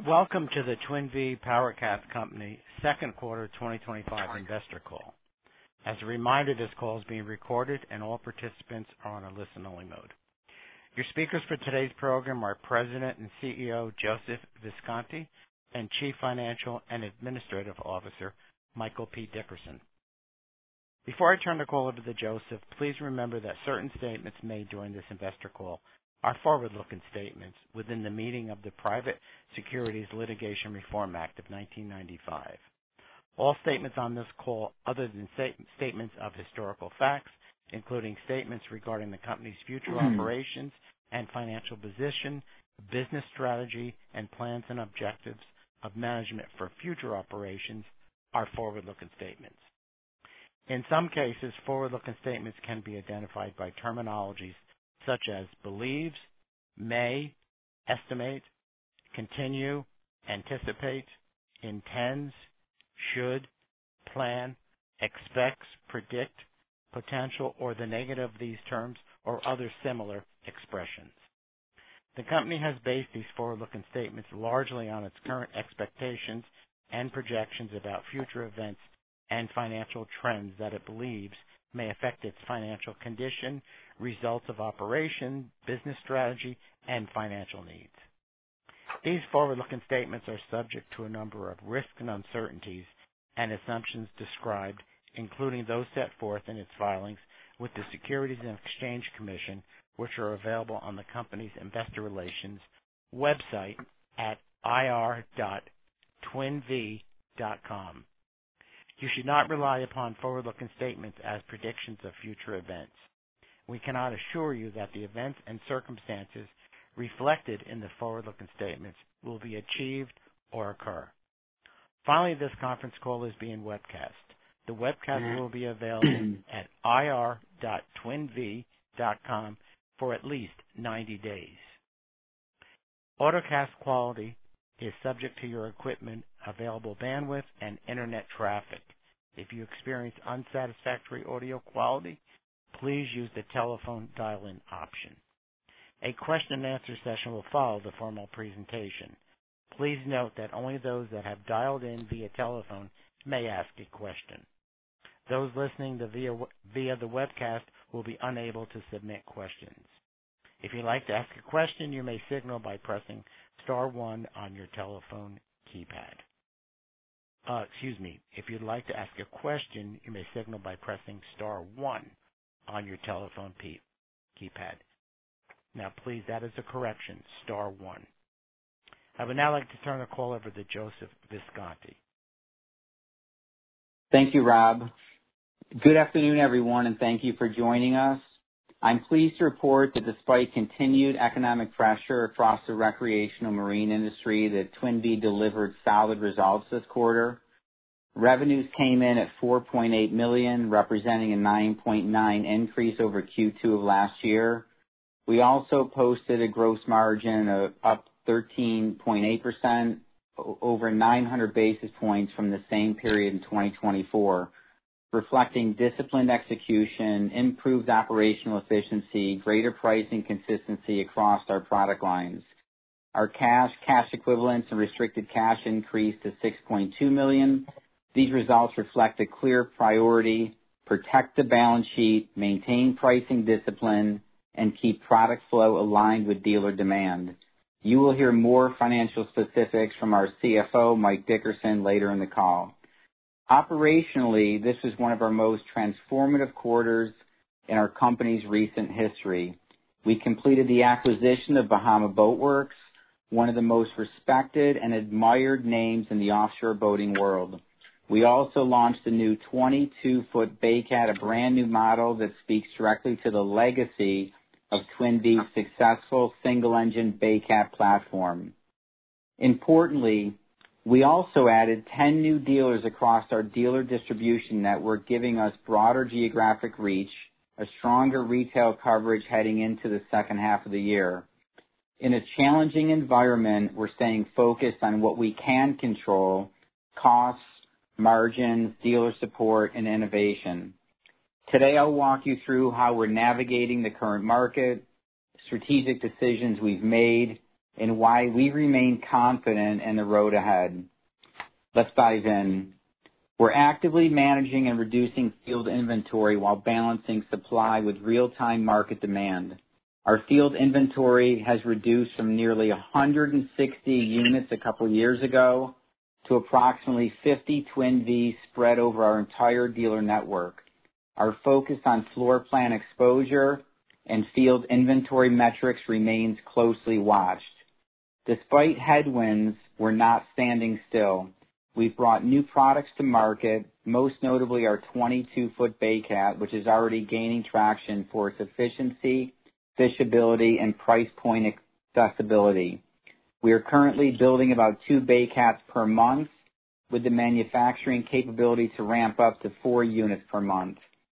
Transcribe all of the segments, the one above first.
Welcome to the Twin V PowerCast Company second quarter 2025 investor call. As a reminder, this call is being recorded and all participants are on a listen-only mode. Your speakers for today's program are President and CEO Joseph Visconti and Chief Financial and Administrative Officer Michael P. Dickerson. Before I turn the call over to Joseph, please remember that certain statements made during this investor call are forward-looking statements within the meaning of the Private Securities Litigation Reform Act of 1995. All statements on this call, other than statements of historical facts, including statements regarding the company's future operations and financial position, business strategy, and plans and objectives of management for future operations, are forward-looking statements. In some cases, forward-looking statements can be identified by terminologies such as believes, may, estimate, continue, anticipate, intends, should, plan, expects, predict, potential, or the negative of these terms, or other similar expressions. The company has based these forward-looking statements largely on its current expectations and projections about future events and financial trends that it believes may affect its financial condition, results of operation, business strategy, and financial needs. These forward-looking statements are subject to a number of risks and uncertainties and assumptions described, including those set forth in its filings with the Securities and Exchange Commission, which are available on the company's investor relations website at ir.twinv.com. You should not rely upon forward-looking statements as predictions of future events. We cannot assure you that the events and circumstances reflected in the forward-looking statements will be achieved or occur. Finally, this conference call is being webcast. The webcast will be available at ir.twinv.com for at least 90 days. Autocast quality is subject to your equipment, available bandwidth, and internet traffic. If you experience unsatisfactory audio quality, please use the telephone dial-in option. A question and answer session will follow the formal presentation. Please note that only those that have dialed in via telephone may ask a question. Those listening via the webcast will be unable to submit questions. If you'd like to ask a question, you may signal by pressing star 1 on your telephone keypad. If you'd like to ask a question, you may signal by pressing star 1 on your telephone keypad. Now, please, that is a correction, star 1. I would now like to turn the call over to Joseph Visconti. Thank you, Rob. Good afternoon, everyone, and thank you for joining us. I'm pleased to report that despite continued economic pressure across the recreational marine industry, that Twin V delivered solid results this quarter. Revenues came in at $4.8 million, representing a 9.9% increase over Q2 of last year. We also posted a gross margin of up 13.8%, over 900 basis points from the same period in 2024. Reflecting disciplined execution, improved operational efficiency, greater pricing consistency across our product lines. Our cash equivalents, and restricted cash increased to $6.2 million. These results reflect a clear priority: protect the balance sheet, maintain pricing discipline, and keep product flow aligned with dealer demand. You will hear more financial specifics from our CFO, Mike Dickerson, later in the call. Operationally, this was one of our most transformative quarters in our company's recent history. We completed the acquisition of Bahama Boat Works, one of the most respected and admired names in the offshore boating world. We also launched a new 22-foot Baycat, a brand new model that speaks directly to the legacy of Twin V's successful single-engine Baycat platform. Importantly, we also added 10 new dealers across our dealer distribution network, giving us broader geographic reach, a stronger retail coverage heading into the second half of the year. In a challenging environment, we're staying focused on what we can control: costs, margins, dealer support, and innovation. Today, I'll walk you through how we're navigating the current market, strategic decisions we've made, and why we remain confident in the road ahead. Let's dive in. We're actively managing and reducing field inventory while balancing supply with real-time market demand. Our field inventory has reduced from nearly 160 units a couple years ago to approximately 50 Twin V's spread over our entire dealer network. Our focus on floor plan exposure and field inventory metrics remains closely watched. Despite headwinds, we're not standing still. We've brought new products to market, most notably our 22-foot Bay Cat, which is already gaining traction for its efficiency, fishability, and price point accessibility. We are currently building about 2 Bay Cats per month with the manufacturing capability to ramp up to 4 units per month.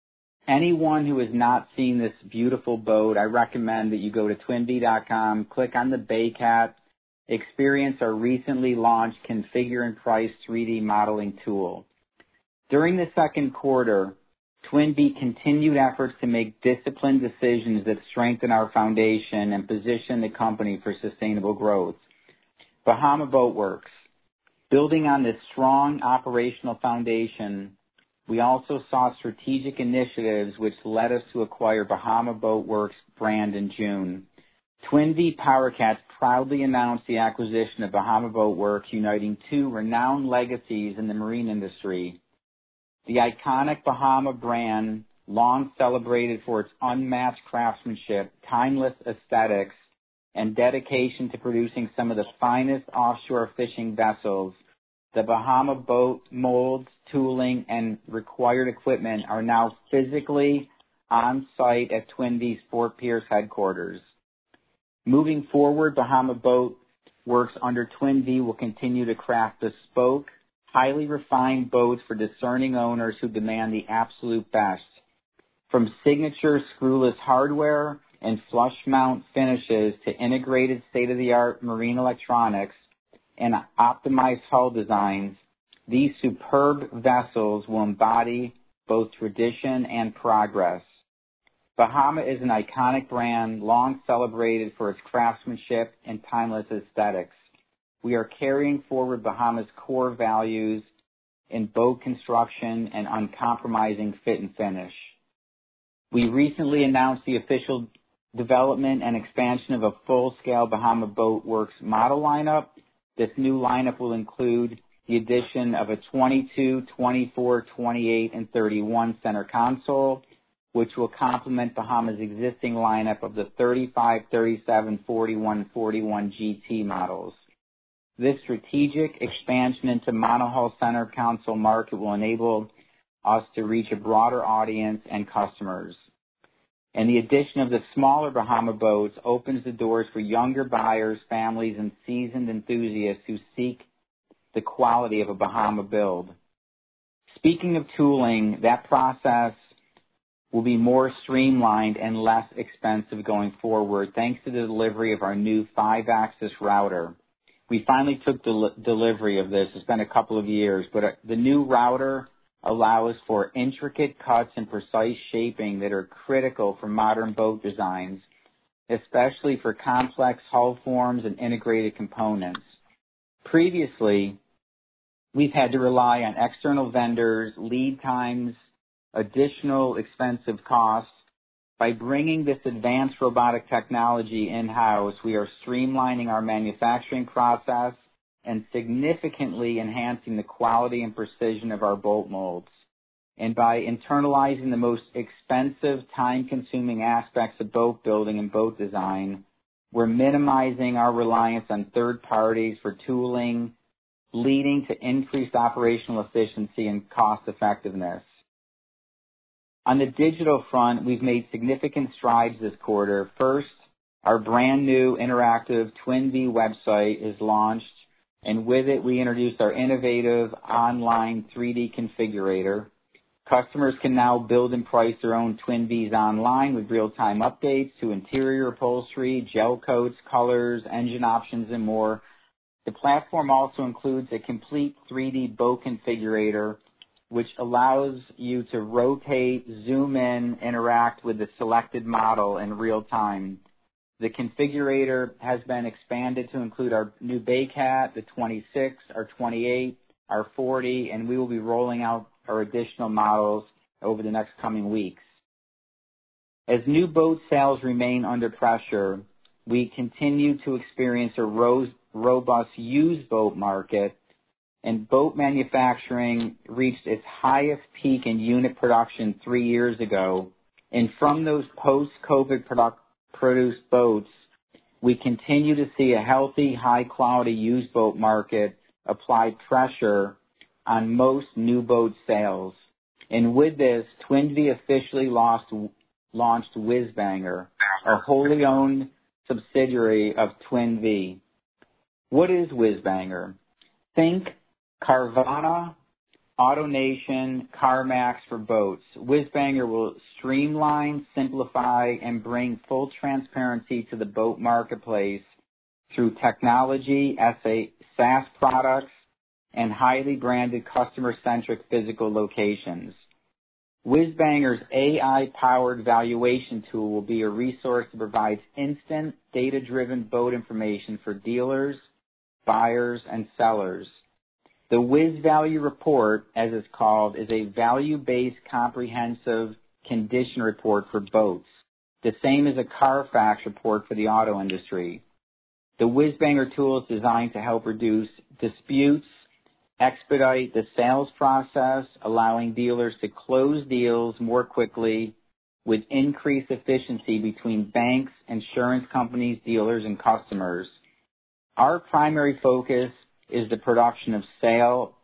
Anyone who has not seen this beautiful boat, I recommend that you go to twinv.com, click on the Bay Cat, experience our recently launched Configure and Price 3D modeling tool. During the second quarter, Twin V continued efforts to make disciplined decisions that strengthen our foundation and position the company for sustainable growth. Bahama Boat Works. Building on this strong operational foundation, we also saw strategic initiatives which led us to acquire Bahama Boat Works brand in June. Twin V PowerCats proudly announced the acquisition of Bahama Boat Works, uniting 2 renowned legacies in the marine industry. The iconic Bahama brand, long celebrated for its unmatched craftsmanship, timeless aesthetics, and dedication to producing some of the finest offshore fishing vessels, the Bahama boat molds, tooling, and required equipment are now physically on site at Twin V's Fort Pierce headquarters. Moving forward, Bahama Boat Works under Twin V will continue to craft bespoke, highly refined boats for discerning owners who demand the absolute best. From signature screwless hardware and flush mount finishes to integrated state-of-the-art marine electronics and optimized hull designs, these superb vessels will embody both tradition and progress. Bahama is an iconic brand, long celebrated for its craftsmanship and timeless aesthetics. We are carrying forward Bahama's core values in boat construction and uncompromising fit and finish. We recently announced the official development and expansion of a full-scale Bahama Boat Works model lineup. This new lineup will include the addition of a 22, 24, 28, and 31 center console, which will complement Bahama's existing lineup of the 35, 37, 41, 41 GT models. This strategic expansion into monohull center console market will enable us to reach a broader audience and customers. And the addition of the smaller Bahama boats opens the doors for younger buyers, families, and seasoned enthusiasts who seek the quality of a Bahama build. Speaking of tooling, that process will be more streamlined and less expensive going forward thanks to the delivery of our new 5-axis router. We finally took delivery of this. It's been a couple of years, but the new router allows for intricate cuts and precise shaping that are critical for modern boat designs, especially for complex hull forms and integrated components. Previously, we've had to rely on external vendors, lead times, additional expensive costs. By bringing this advanced robotic technology in-house, we are streamlining our manufacturing process and significantly enhancing the quality and precision of our boat molds. And by internalizing the most expensive, time-consuming aspects of boat building and boat design, we're minimizing our reliance on third parties for tooling, leading to increased operational efficiency and cost effectiveness. On the digital front, we've made significant strides this quarter. First, our brand new interactive Twin V website is launched, and with it, we introduced our innovative online 3D configurator. Customers can now build and price their own Twin Vs online with real-time updates to interior upholstery, gel coats, colors, engine options, and more. The platform also includes a complete 3D boat configurator, which allows you to rotate, zoom in, interact with the selected model in real time. The configurator has been expanded to include our new Baycat, the 26, our 28, our 40, and we will be rolling out our additional models over the next coming weeks. As new boat sales remain under pressure, we continue to experience a robust used boat market, and boat manufacturing reached its highest peak in unit production 3 years ago. And from those post-COVID produced boats, we continue to see a healthy, high-quality used boat market apply pressure on most new boat sales. And with this, Twin Vee officially launched Whizbanger, a wholly owned subsidiary of Twin Vee. What is Whizbanger? Think Carvana, AutoNation, CarMax for boats. Whizbanger will streamline, simplify, and bring full transparency to the boat marketplace through technology, SaaS products, and highly branded customer-centric physical locations. Whizbanger's AI-powered valuation tool will be a resource that provides instant, data-driven boat information for dealers, buyers, and sellers. The Whiz Value Report, as it's called, is a value-based comprehensive condition report for boats, the same as a Carfax report for the auto industry. The Whizbanger tool is designed to help reduce disputes, expedite the sales process, allowing dealers to close deals more quickly with increased efficiency between banks, insurance companies, dealers, and customers. Our primary focus is the production and sale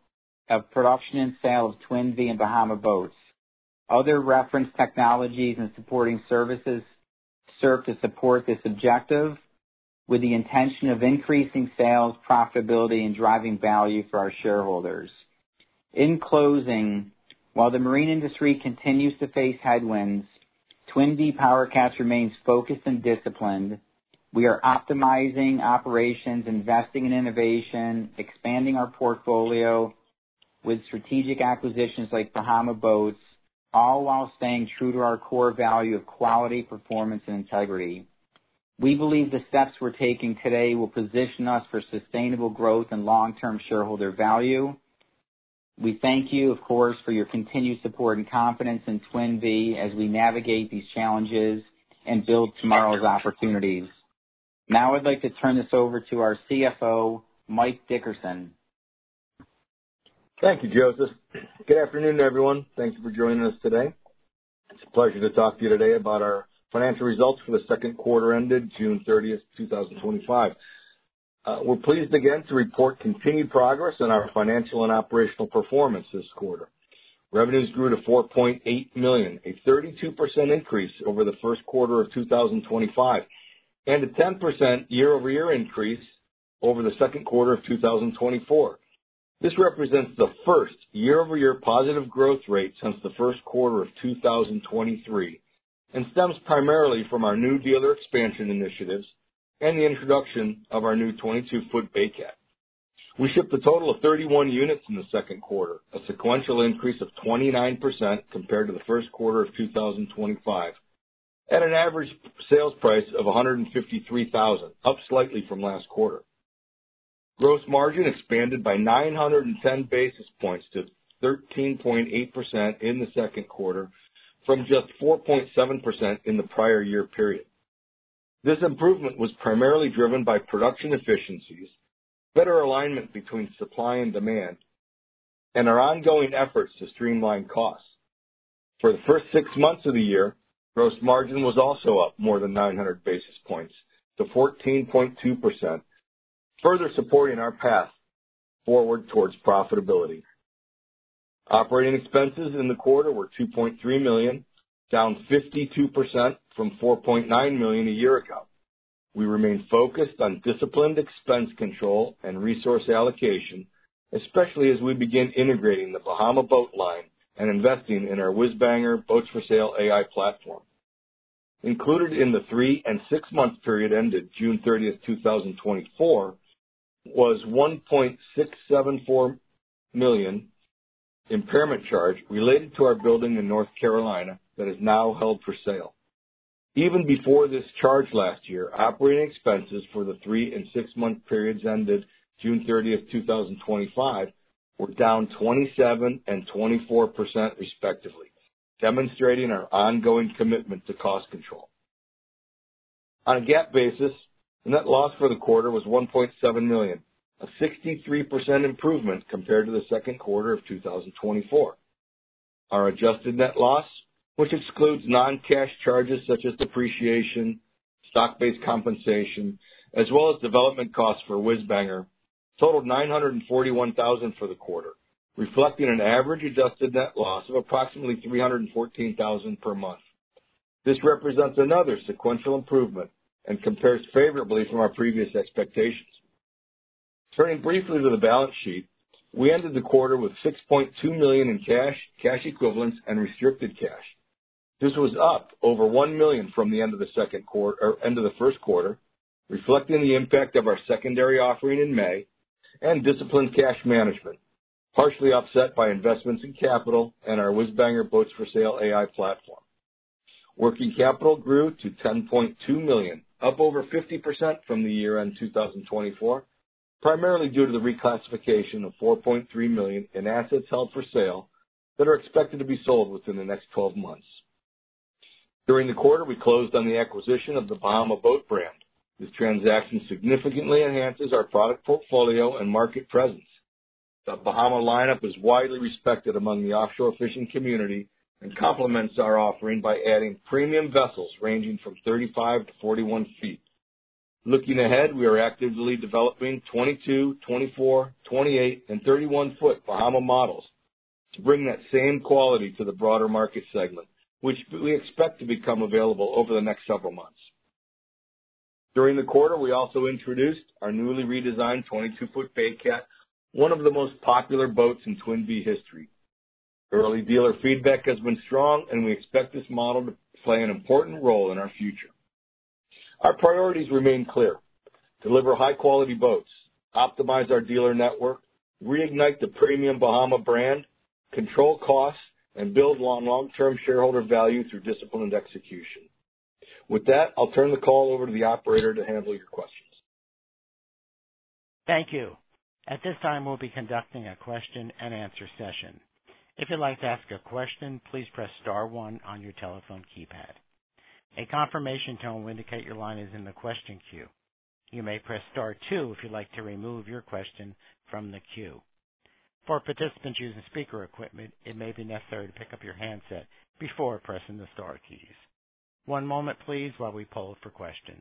of Twin Vee and Bahama boats. Other reference technologies and supporting services serve to support this objective with the intention of increasing sales, profitability, and driving value for our shareholders. In closing, while the marine industry continues to face headwinds, Twin Vee PowerCats remains focused and disciplined. We are optimizing operations, investing in innovation, expanding our portfolio with strategic acquisitions like Bahama Boats, all while staying true to our core value of quality, performance, and integrity. We believe the steps we're taking today will position us for sustainable growth and long-term shareholder value. We thank you, of course, for your continued support and confidence in Twin Vee as we navigate these challenges and build tomorrow's opportunities. Now I'd like to turn this over to our CFO, Mike Dickerson. Thank you, Joseph. Good afternoon, everyone. Thank you for joining us today. It's a pleasure to talk to you today about our financial results for the second quarter ended June 30th, 2025. We're pleased again to report continued progress in our financial and operational performance this quarter. Revenues grew to $4.8 million, a 32% increase over the first quarter of 2025, and a 10% year-over-year increase over the second quarter of 2024. This represents the first year-over-year positive growth rate since the first quarter of 2023 and stems primarily from our new dealer expansion initiatives and the introduction of our new 22-foot Baycat. We shipped a total of 31 units in the second quarter, a sequential increase of 29% compared to the first quarter of 2025, at an average sales price of $153,000, up slightly from last quarter. Gross margin expanded by 910 basis points to 13.8% in the second quarter from just 4.7% in the prior year period. This improvement was primarily driven by production efficiencies, better alignment between supply and demand, and our ongoing efforts to streamline costs. For the first 6 months of the year, gross margin was also up more than 900 basis points to 14.2%, further supporting our path forward towards profitability. Operating expenses in the quarter were $2.3 million, down 52% from $4.9 million a year ago. We remain focused on disciplined expense control and resource allocation, especially as we begin integrating the Bahama Boat line and investing in our Whizbanger Boats for Sale AI platform. Included in the 3 and 6 month period ended June 30th, 2024, was $1.674 million impairment charge related to our building in North Carolina that is now held for sale. Even before this charge last year, operating expenses for the 3 and 6 month periods ended June 30th, 2025 were down 27% and 24% respectively, demonstrating our ongoing commitment to cost control. On a GAAP basis, the net loss for the quarter was $1.7 million, a 63% improvement compared to the second quarter of 2024. Our adjusted net loss, which excludes non-cash charges such as depreciation, stock-based compensation, as well as development costs for WhizBanger, totaled $941,000 for the quarter, reflecting an average adjusted net loss of approximately $314,000 per month. This represents another sequential improvement and compares favorably from our previous expectations. Turning briefly to the balance sheet, we ended the quarter with $6.2 million in cash equivalents, and restricted cash. This was up over $1 million from the end of the first quarter, reflecting the impact of our secondary offering in May and disciplined cash management, partially offset by investments in capital and our WhizBanger Boats for Sale AI platform. Working capital grew to $10.2 million, up over 50% from the year-end 2024, primarily due to the reclassification of $4.3 million in assets held for sale that are expected to be sold within the next 12 months. During the quarter, we closed on the acquisition of the Bahama Boat brand. This transaction significantly enhances our product portfolio and market presence. The Bahama lineup is widely respected among the offshore fishing community and complements our offering by adding premium vessels ranging from 35 to 41 feet. Looking ahead, we are actively developing 22, 24, 28, and 31-foot Bahama models to bring that same quality to the broader market segment, which we expect to become available over the next several months. During the quarter, we also introduced our newly redesigned 22-foot Baycat, one of the most popular boats in Twin Vee history. Early dealer feedback has been strong, and we expect this model to play an important role in our future. Our priorities remain clear: deliver high-quality boats, optimize our dealer network, reignite the premium Bahama brand, control costs, and build long-term shareholder value through disciplined execution. With that, I'll turn the call over to the operator to handle your questions. Thank you. At this time, we'll be conducting a question-and-answer session. If you'd like to ask a question, please press star 1 on your telephone keypad. A confirmation tone will indicate your line is in the question queue. You may press star 2 if you'd like to remove your question from the queue. For participants using speaker equipment, it may be necessary to pick up your handset before pressing the star keys. One moment, please, while we poll for questions.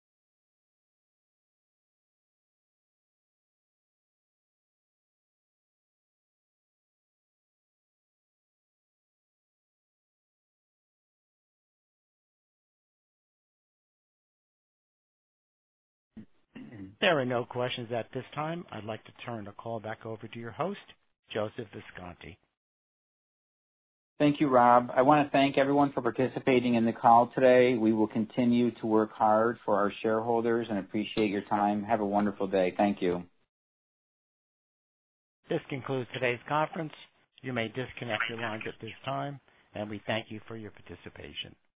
There are no questions at this time. I'd like to turn the call back over to your host, Joseph Visconti. Thank you, Rob. I want to thank everyone for participating in the call today. We will continue to work hard for our shareholders and appreciate your time. Have a wonderful day. Thank you. This concludes today's conference. You may disconnect your lines at this time, and we thank you for your participation.